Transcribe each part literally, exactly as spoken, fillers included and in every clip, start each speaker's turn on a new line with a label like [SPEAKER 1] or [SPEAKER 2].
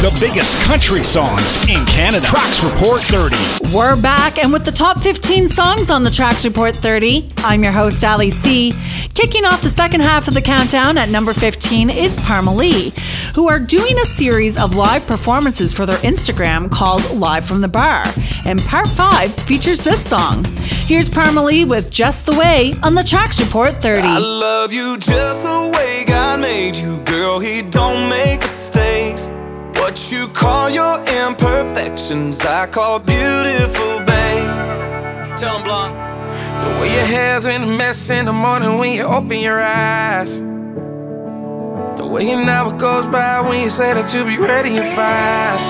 [SPEAKER 1] the biggest country songs in Canada. Tracks Report thirty.
[SPEAKER 2] We're back, and with the top fifteen songs on the Tracks Report thirty, I'm your host, Ali C. Kicking off the second half of the countdown at number fifteen is Parmalee, who are doing a series of live performances for their Instagram called Live from the Bar, and part five features this song. Here's Parmalee with Just the Way on the Tracks Report thirty.
[SPEAKER 3] I love you just the way God made you, girl. He don't make mistakes. What you call your imperfections, I call beautiful, babe. Tell him, Blonde.
[SPEAKER 4] The way your hair's in a mess in the morning when you open your eyes. The way an hour goes by when you say that you'll be ready in five.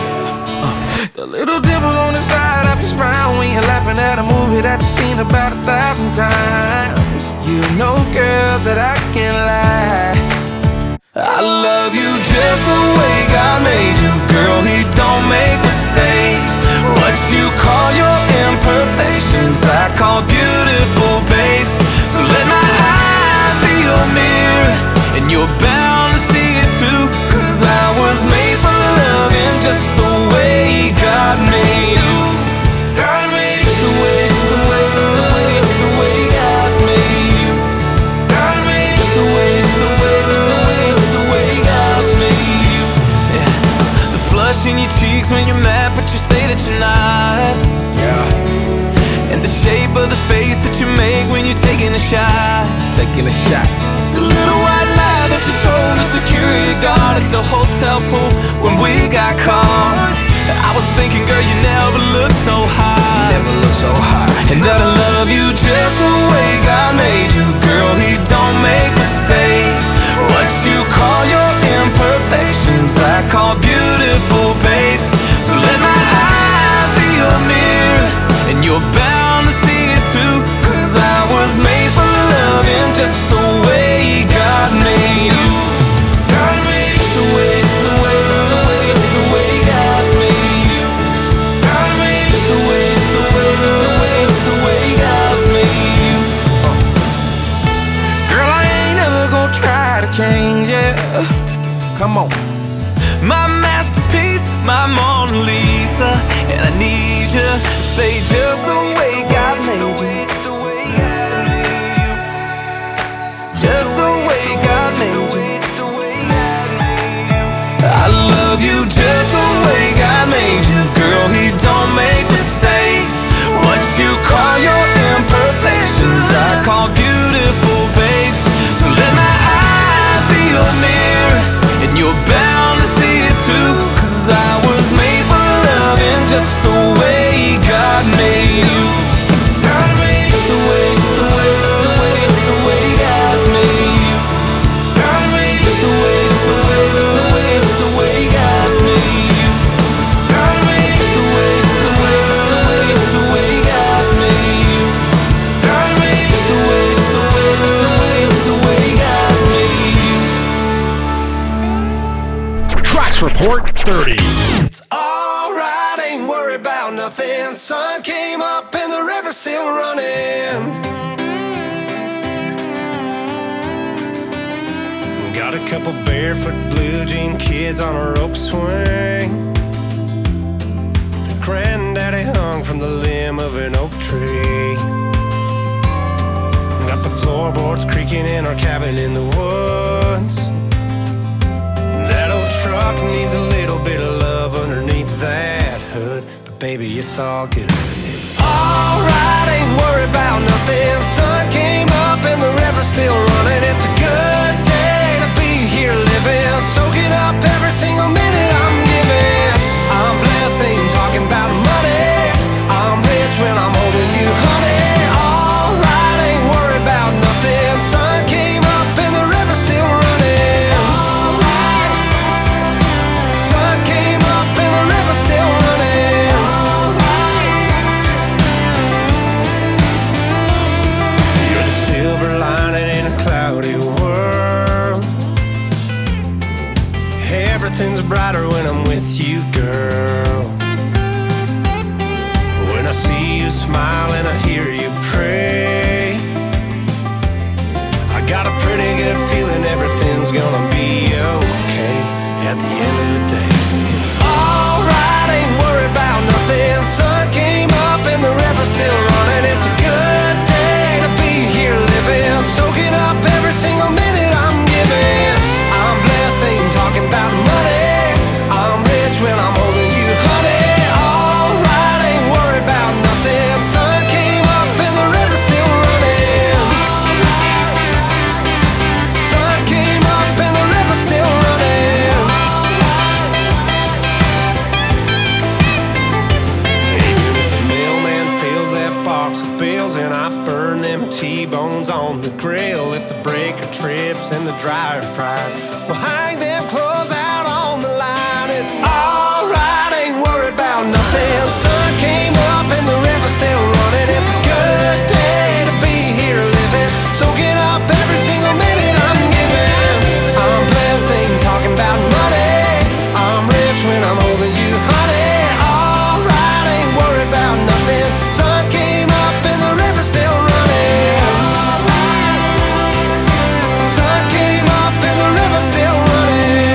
[SPEAKER 4] uh, The little dimple on the side of your smile when you're laughing at a movie that you've seen about a thousand times. You know, girl, that I can't lie.
[SPEAKER 3] I love you just the way God made you, girl. He don't make mistakes. What you call your imperfections, I call beautiful, babe. So let my eyes be your mirror, and you're bound to see it too. Cause I was made for loving just the way God made you. God made you. Just the way, just the way, just the way, just the way God made you. God made you. Just the way, just the way, just the way, just the way God made you. Yeah. The flush in your cheeks when you're mad, but you say that you're not.
[SPEAKER 4] Yeah.
[SPEAKER 3] And the shape of the face that you make when you're taking a shot.
[SPEAKER 4] Taking a shot.
[SPEAKER 3] The little white lie that you told the security guard at the hotel pool when we got caught. I was thinking, girl, you never looked so high.
[SPEAKER 4] Never looked so high.
[SPEAKER 3] And that I love you just the way God made you, girl. He don't make mistakes. What you call your imperfections, I call beautiful, babe. So let my eyes be your mirror, and you're bound to see it too. Cause I was made for loving just the way God made you. God made you. Just the way, just the way, just the way, just the way God made you. God made you. Just the way, just the way, just the way, just the way God made you.
[SPEAKER 4] Girl, I ain't never gonna try to change it. Come on.
[SPEAKER 3] My masterpiece, my Mona Lisa, and I need you to stay just the way God made you. Just the way God made you. I love you just the way God made you, girl. He don't make mistakes. What you call your imperfections, I call beautiful, babe. So let my eyes be your mirror, and you're bound to see it too. Cause I was made for loving just the way God made you. God made you. Just the way, just the way, just the way, just the way God made you. God made you. Just the way, just the way, just the way, just the way God made you. God made you. Just the way, just the way, just the way, just the way God made you. God made you. Just the way, just the way, just the way, just the way God made you.
[SPEAKER 1] Tracks Report thirty.
[SPEAKER 4] It's alright, ain't worried about nothing. Sun came up and the river's still running. Got a couple barefoot blue jean kids on a rope swing. The granddaddy hung from the limb of an oak tree. Got the floorboards creaking in our cabin in the woods. That old truck needs a little bit of love underneath that hood, but baby, it's all good. It's alright, ain't worried about nothing. Sun came up and the river's still running. It's a good day to be here living, soaking up every single minute I'm giving. I'm blessed, ain't talking about money. I'm rich when I'm holding you, honey. Alright, ain't worried about nothing. Sun came up and the river's still running. Alright. Sun came up and the river's still running. Alright. You're the silver lining in a cloudy world. Everything's brighter when I'm with you, girl. When I see you smile and I hear you pray, I got a pretty good feeling everything's gonna be okay at the end of the day. T-bones on the grill. If the breaker trips and the dryer fries, we'll hang them clothes out on the line. It's alright, ain't worried about nothing. Sun came up and the river's still running. It's a good day to be here living, soaking up every single minute I'm giving. I'm blessed, ain't talking about money. I'm rich when I'm holding you, honey. Alright, ain't worried about nothing. Sun came up and the river's still running. Sun came up and the river's still running.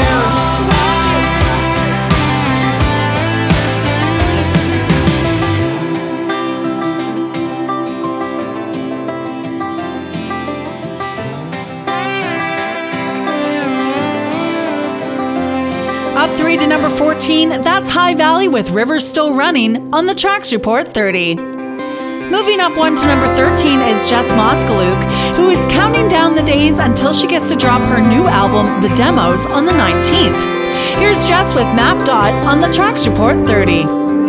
[SPEAKER 2] Up three to number fourteen, that's High Valley with Rivers Still Running on the Tracks Report thirty. Moving up one to number thirteen is Jess Moskalouk, who is counting down the days until she gets to drop her new album, The Demos, on the nineteenth. Here's Jess with Map Dot on the Tracks Report thirty.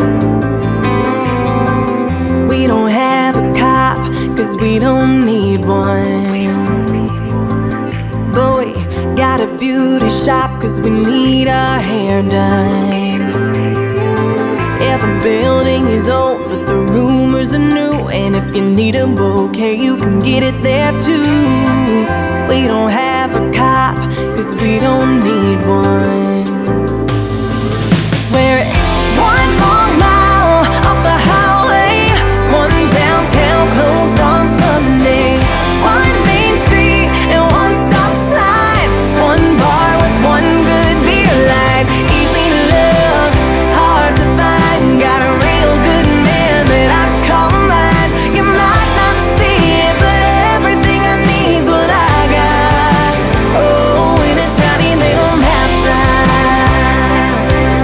[SPEAKER 5] We don't have a cop, cause we don't need one. But we got a beauty shop, cause we need our hair done. Yeah, the building is old, but the rumors are new. And if you need a bouquet, you can get it there too. We don't have a cop, cause we don't need one. Where it's one long mile off the highway, one downtown closed on Sunday, one main street and one stop sign, one bar with one good beer line. Easy to love, hard to find. Got a real good man that I call mine. You might not see it, but everything I need's what I got. Oh, in a tiny little map time.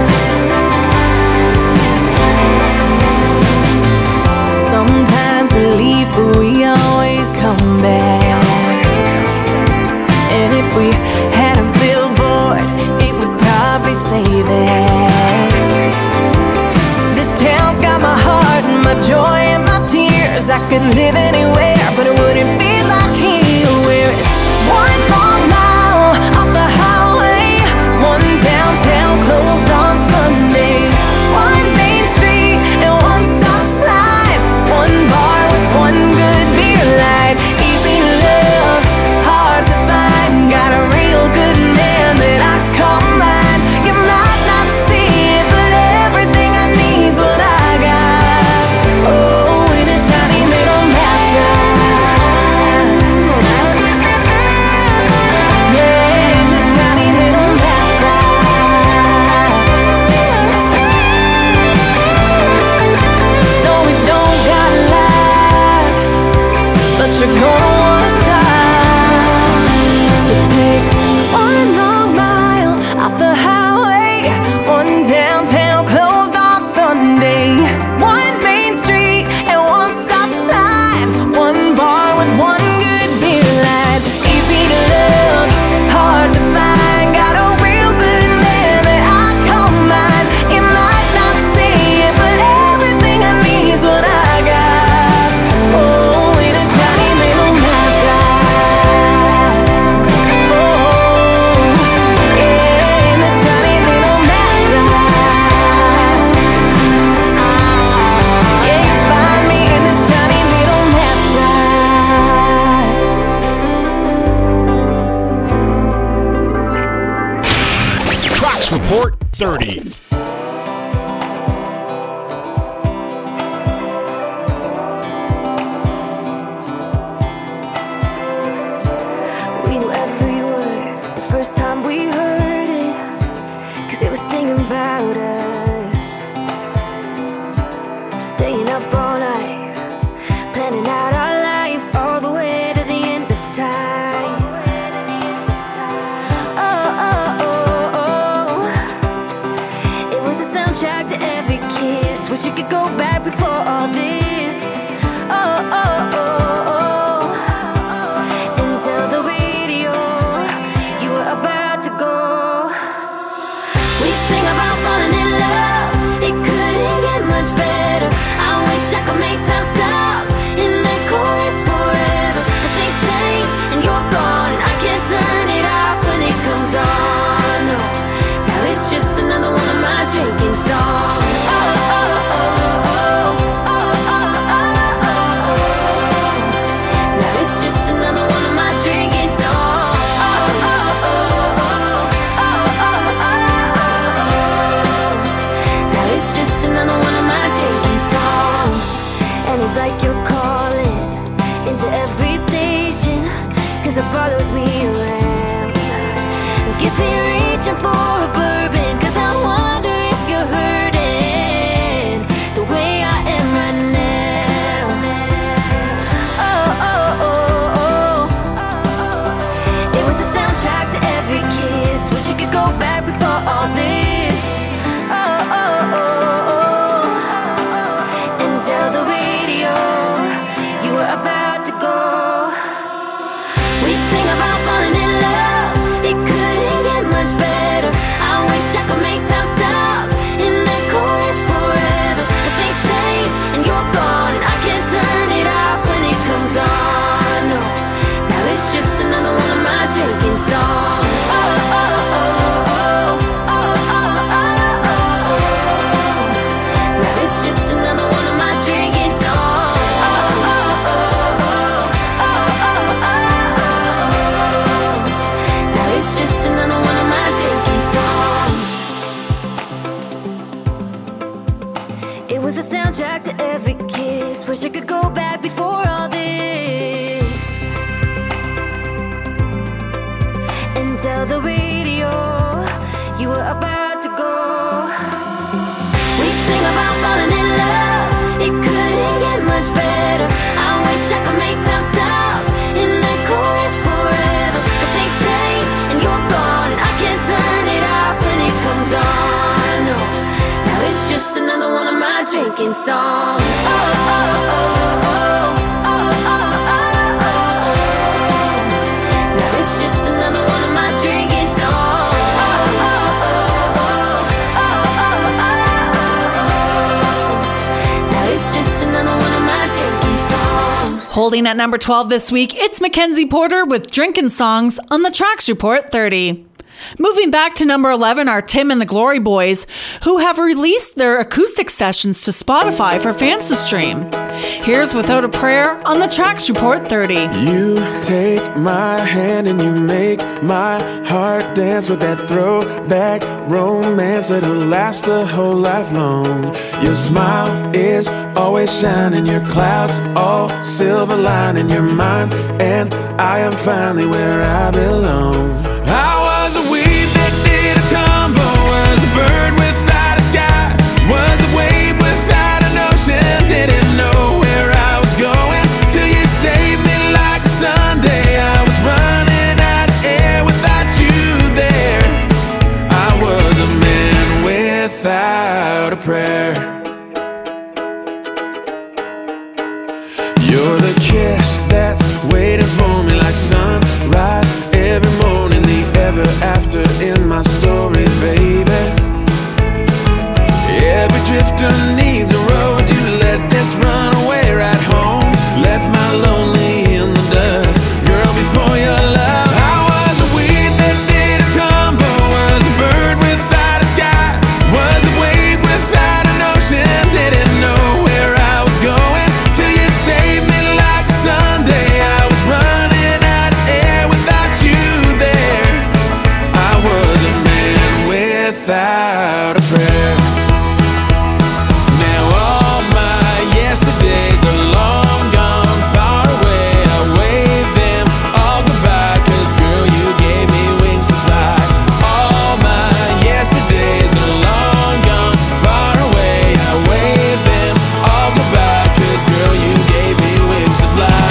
[SPEAKER 5] Sometimes we leave, but we always come back. And if we had a billboard, it would probably say that this town's got my heart and my joy and my tears. I could live anywhere, but it wouldn't feel like here. Where it's one long mile off the highway, one downtown closed on Sunday, one main street and one stop sign, one bar with one good beer line. Easy to love, hard to find. Got a real good man that I call mine. You might not see it, but everything I need's what I got. Oh, in a tiny little map time. Yeah, in this tiny little map time. No, we don't got a lot, but you're gonna wanna stop. So take one long mile off the highway, one downtown closed on Sunday, one main street and one stop sign, one bar with one good beer line. Easy to love, hard to find. Got a real good man that I call mine. You might not see it, but everything I need's what I got. Oh, in a tiny little map time. Oh, yeah, in this tiny little map time. Yeah, you find me in this tiny little map time.
[SPEAKER 1] Tracks Report thirty.
[SPEAKER 6] We knew every word the first time we heard it, cause it was singing about us. Staying up all night, planning out our lives all the way to the end of time. Oh, oh, oh, oh. It was a soundtrack to every kiss. Wish you could go back before all this. Oh, oh, oh, oh. And tell the radio you were about to go. We'd sing about falling in love. It couldn't get much better. I wish I could make time stop in that chorus forever. Feels like you're calling into every station, cause it follows me around. It gets me reaching for a bourbon, cause I wonder if you're hurting the way I am right now. Oh, oh, oh, oh. It was the soundtrack to every kiss. Wish you could go back before all this. Oh, oh, oh, oh. And tell the radio you were about to go. We'd sing about falling in love. It couldn't get much better. I wish I could make time stop in that chorus forever. But things change and you're gone, and I can't turn it off when it comes on. No, now it's just another one of my drinking songs. Oh, oh, oh, oh, oh, oh, oh, oh, oh. Now it's just another one of my drinking songs. Oh, oh, oh, oh, oh, oh, oh, oh. Now it's just another one of my drinking songs. It was a soundtrack to every kiss. Wish I could go back before all this and tell the radio you were about to go. We'd sing about falling in love. It couldn't get much better. I wish I could make time stop in that chorus forever. But things change and you're gone, and I can't turn it off when it comes on. No, now it's just another one of my drinking songs. Oh, oh, oh, oh, oh, oh, oh, oh. Now it's just another one of my drinking songs. Oh, oh, oh, oh, oh, oh, oh. Now it's just another one of my drinking songs.
[SPEAKER 2] Holding at number twelve this week, it's Mackenzie Porter with Drinkin' Songs on the Tracks Report thirty. Moving back to number eleven are Tim and the Glory Boys, who have released their acoustic sessions to Spotify for fans to stream. Here's Without a Prayer on the Tracks Report thirty.
[SPEAKER 7] You take my hand and you make my heart dance with that throwback romance that'll last the whole life long. Your smile is always shining, your clouds all silver lining. You're mine and I am finally where I belong. I was a weed that did a tumble, was a bird without a sky, was a wave without an ocean. Didn't know where I was going till you saved me like a Sunday. I was running out of air without you there. I was a man without a prayer. You're the kiss that's waiting for me like sunrise every morning, the ever after in my story, baby. Every drifter needs a road. You let this run away right home, left my lonely in the dust. Girl, before your love, I was a weed that did a tumble, was a bird without a sky, was a wave without an ocean. Didn't know where I was going till you saved me like a Sunday. I was running out of air without you there. I was a man without a prayer. Now all my yesterdays are long gone, far away. I wave them all goodbye, cause girl, you gave me wings to fly. All my yesterdays are long gone, far away. I wave them all goodbye, cause girl, you gave me wings to fly.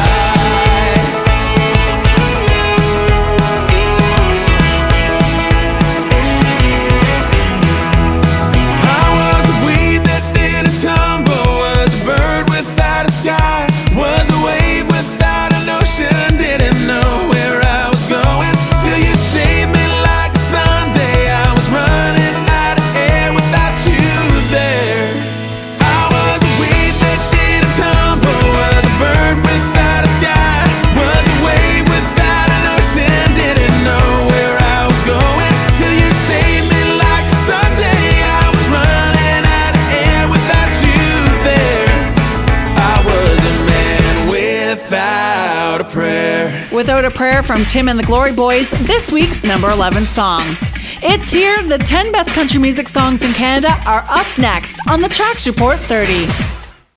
[SPEAKER 7] I was a weed that did a tumble, was a bird without a sky, was a wave without an ocean. Didn't know where I was going till you saved me like a Sunday. I was running out of air without you there. I was a weed that did a tumble, was a bird without a sky, was a wave without an ocean. Didn't know where I was going till you saved me like a Sunday. I was running out of air without you there. I was a man without a prayer.
[SPEAKER 2] Without a Prayer from Tim and the Glory Boys, this week's number eleven song. It's here. The ten best country music songs in Canada are up next on the Tracks Report thirty.